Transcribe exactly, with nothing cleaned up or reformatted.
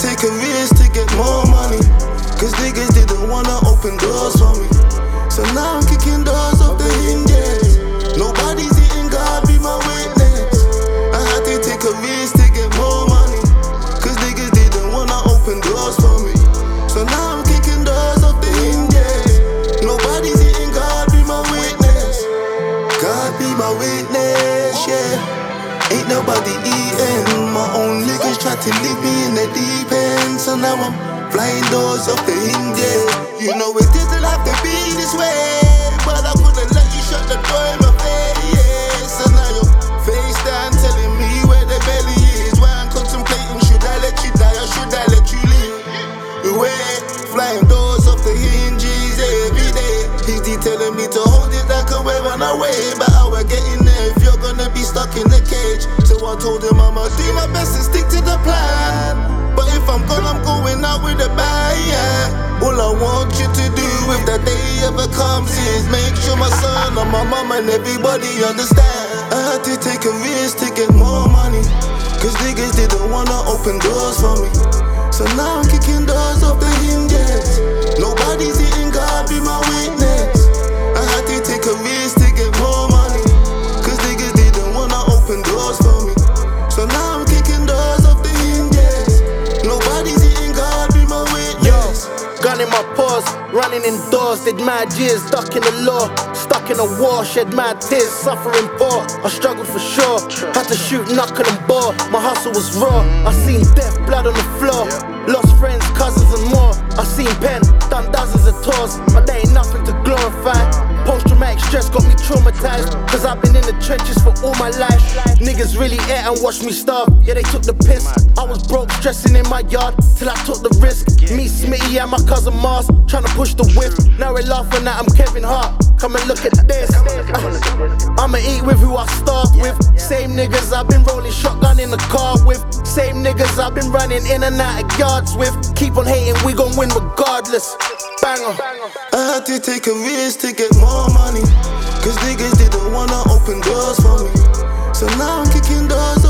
take a risk to get more money, cause niggas didn't wanna open doors for me. So now I'm kicking doors off the hinges. Nobody's eating, God be my witness. I had to take a risk to get more money, cause niggas didn't wanna open doors for me. So now I'm kicking doors off the hinges. Nobody's eating, God be my witness. God be my witness, yeah. Ain't nobody eating. My own niggas tried to leave me in the deep end. So now I'm flying doors off the hinges. You know it didn't have to be this way, but I couldn't let you shut the door in my face. So now your face down telling me where the belly is. Why I'm contemplating, should I let you die or should I let you live? Wait, flying doors off the hinges every day. He's telling me to hold it like a wave on a wave, but how I getting there if you're gonna be stuck in the cage? So I told him I'ma do my best and stick to the plan. But if I'm gone, I'm going out with a bang, yeah. All I want you to do if that day ever comes is make sure my son and my mom and everybody understand. I had to take a risk to get more money, cause niggas didn't wanna open doors for me. So now I'm kicking doors off the hinges. Nobody's eating, God be my witness. I had to take a risk to get more money, cause niggas didn't wanna open doors for me. So now I'm kicking doors off the hinges. Nobody's eating, God be my witness. Yo, gun in my paws, running indoors, did mad years, stuck in the law, stuck in a war, shed mad tears, suffering poor. I struggled for sure, had to shoot, knuckle and bore. My hustle was raw, I seen death, blood on the floor. Lost friends, cousins and more. I seen pen, done dozens of tours, but there ain't nothing to glorify. Post-traumatic stress got me traumatized, cause I've been in the trenches for all my life. Niggas really ate and watched me starve, yeah they took the piss. I was broke, stressing in my yard, till I took the risk. Me, Smitty and my cousin Mars, tryna push the whip. Now we're laughing at I'm Kevin Hart, come and look at this. uh, I'ma eat with who I starve with. Same niggas I've been rolling shotgun in the car with. Same niggas I've been running in and out of yards with. Keep on hating, we gon' win regardless. Banger. I had to take a risk to get more money, cause niggas didn't wanna open doors for me. So now I'm kicking doors